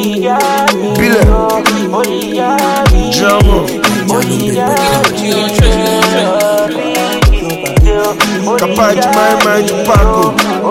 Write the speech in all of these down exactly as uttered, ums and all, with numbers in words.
Bile. Jamo. Capaz de mais, mais de pago.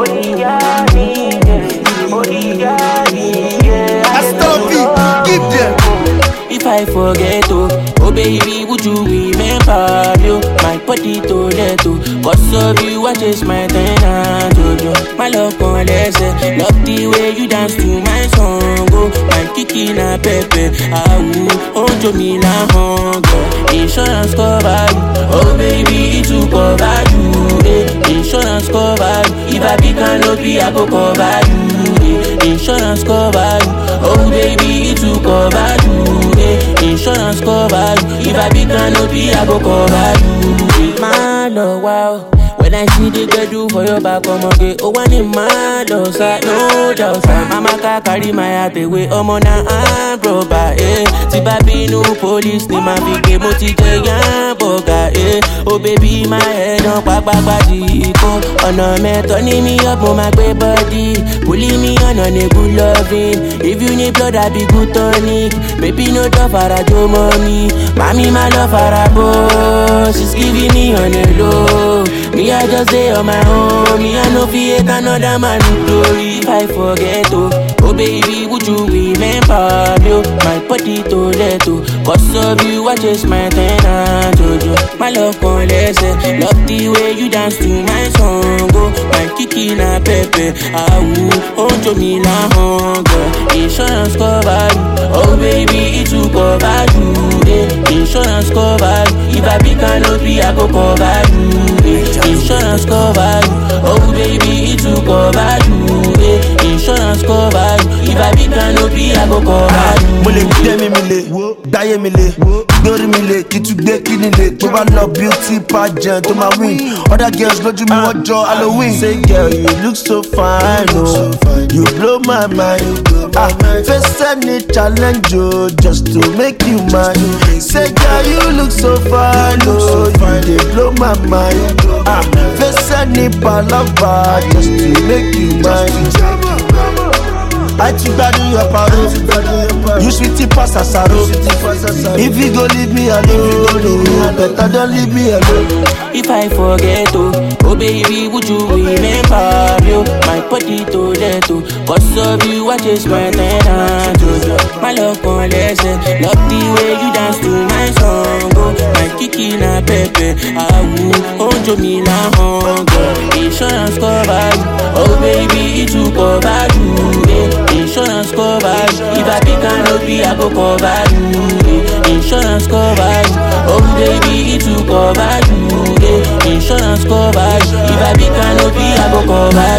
Stop it, give them. If I forget to, oh baby, would you remember you? My body to let to, cause of you, I chase my tenant, Jojo. My love on lesson, love the way you dance to my song, oh. My kiki na pepe, ah ooh, oh Jomi la hunger. Insurance cover you, oh baby, it will cover you, eh. Insurance cover you, if I be canopy, I go cover you, eh. Insurance cover you, oh baby, it will cover you, eh. Insurance cover you, if I be canopy, I go cover you, eh. My love, wow. When I see the girl do for your back, come again. Oh, one in my love, no doubt. Mama can carry my heart away. Oh, mona, I'm broke, eh. Tiba be no police, ni ma big moti jayan boga, eh. Oh, baby, my head on back, back, back, oh. Oh, no, man, turning me up, on my great body. Pulling me on, on a good loving. If you need blood, I be good tonic. Baby, no doubt for a Joe money. Mommy, my love for a boss. She's giving me on a low. Me, I just stay on my own. Me, I no fear another man glory. If I forget to, oh baby, would you remember me? My body to let to, cause of you, I chase my tenant, Jojo. My love on lesson, love the way you dance to my song, oh. My kiki na pepe, ah ooh, oh Jomi la hunger. Insurance cover you, oh baby, it will cover you, eh. Insurance cover you, if I be canopy, I go cover you, eh. Insurance cover you, oh baby, it will cover you, eh. Insurance cover you, if I be canopy, I go cover you. Mo lè gbé mi mi lè, dáyé mi lè, gbórí mi lè, kí tún gbé kíni lè. Tó bá lọ beauty pageant, tó máa win. Other girls lójú mi wọ́n jọ Halloween. Say girl, you look so fine, oh. You blow my mind. Ah, face any challenge, oh, just to make you mine. Say girl, you look so fine, oh. You dey blow my mind. Ah, face any palava, just to make you mine. I took that in your paro. You sweetie pass asaro. If you go leave me alone, better don't leave me alone. If I forget to, oh baby, would you remember you? My body to let to, cause of you, I chase my tenant, Jojo. My love on lesson, love the way you dance to my song, oh. My kiki na pepe, ah ooh, oh Jomi la hunger. Insurance cover you, oh baby, it will cover you, eh. Insurance cover you, if I be canopy, I go cover you, eh. Insurance cover you, oh baby, it will cover you, eh. Insurance cover you, if I be canopy, I go cover